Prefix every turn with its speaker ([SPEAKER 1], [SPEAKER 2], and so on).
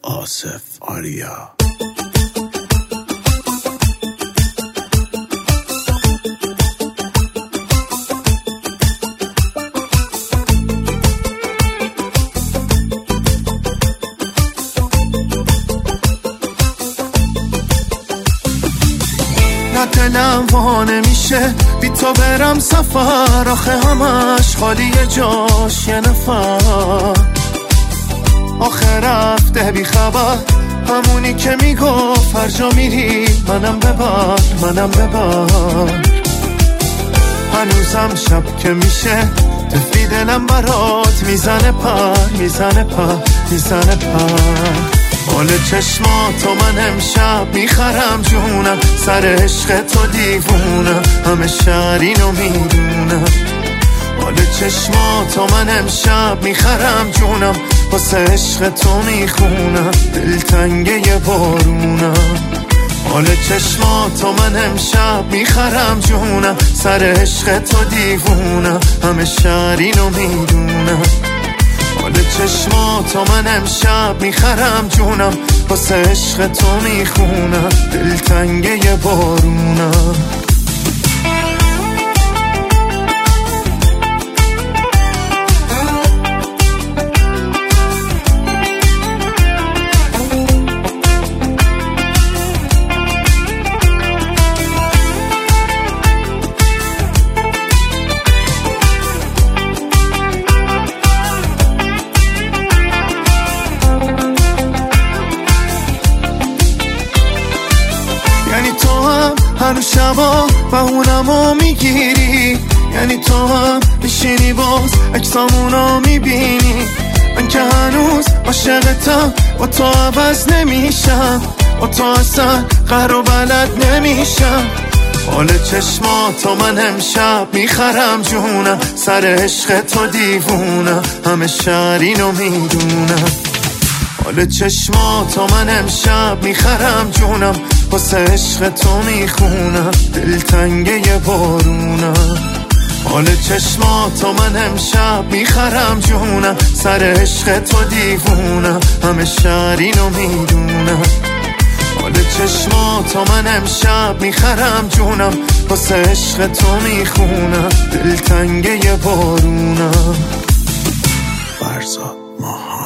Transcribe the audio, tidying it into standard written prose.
[SPEAKER 1] آصف آریا.
[SPEAKER 2] نه دلم وا نمیشه بی تو برم سفر، آخه همش خالی جاش یه نفر. آخه رفته بی خبر، همونی که میگفت هر جا میری منم ببر منم ببر. هنوزم شب که میشه طفلی دلم برات میزنه پر میزنه پر میزنه پر. حال چشماتو من امشب میخرم جونم، سر عشق تو دیوونم، همه شهر اینو میدونم. حال چشماتو من امشب میخرم جونم، واسه عشق تو میخونم، دلتنگه یه بارونم. حال چشماتو من امشب میخرم جونم، سر عشق تو دیوونم، همه شهر اینو میدونم. حال چشماتو من امشب میخرم جونم، واسه عشق تو میخونم، دلتنگه یه بارونم. هر شبا بهونمو میگیری، یعنی تو هم میشینی باز اکسامونو میبینی. من که هنوز عاشقتم، با تو عوض نمیشم، با تو اصلا قهر و بلد نمیشم. حال چشماتو من امشب میخرم جونم، سر عشق تو دیوونم، همه شهر اینو میدونم. حال چشماتو من امشب میخرم جونم، واسه عشق تو میخونم، دلتنگه یه بارونم. حال چشماتو من امشب میخرم جونم، سر عشق تو دیوونم، همه شهر اینو میدونم. حال چشماتو من امشب میخرم جونم، واسه عشق تو میخونم، دلتنگه یه بارونم.
[SPEAKER 1] فرزاد ماهان.